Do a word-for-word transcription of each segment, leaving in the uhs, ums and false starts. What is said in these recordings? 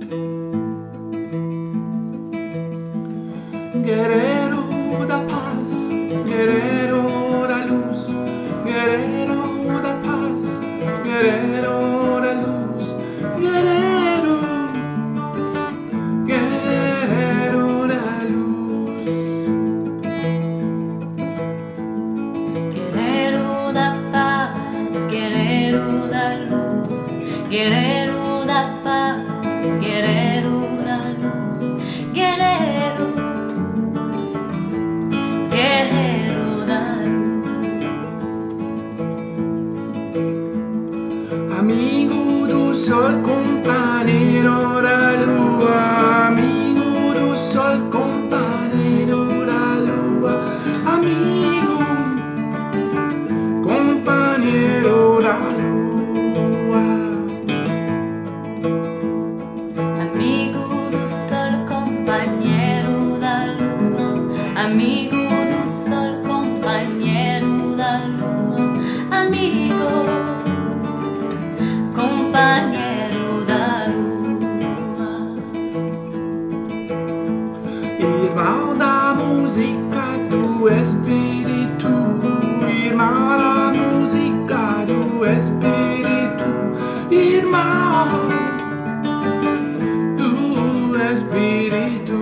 Guerrero da paz, guerrero da luz, guerrero da paz, guerrero da luz, guerrero, guerrero da luz. Guerrero da paz, guerrero da luz, guerrero da paz, guerrero da luz, guerrero, guerrero da luz. Amigo do sol, compañero da lua, amigo do sol, compañero da lua, amigo, compañero da lua. Amigo do sol, compañero da lua, amigo do sol, compañero da lua, amigo, compañero da lua. Irmão da música do espírito, irmão da música do espírito, irmão do espírito.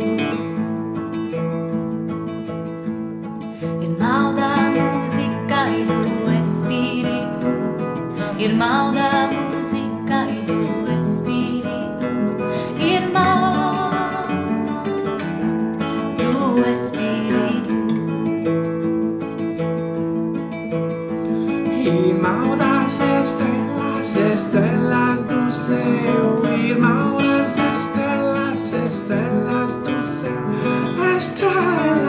Irmão da música e do espírito, irmão da música e do espírito, irmão do espírito. Irmão das estrelas, estrelas do céu, irmão das estrelas, estrelas do céu, estrelas.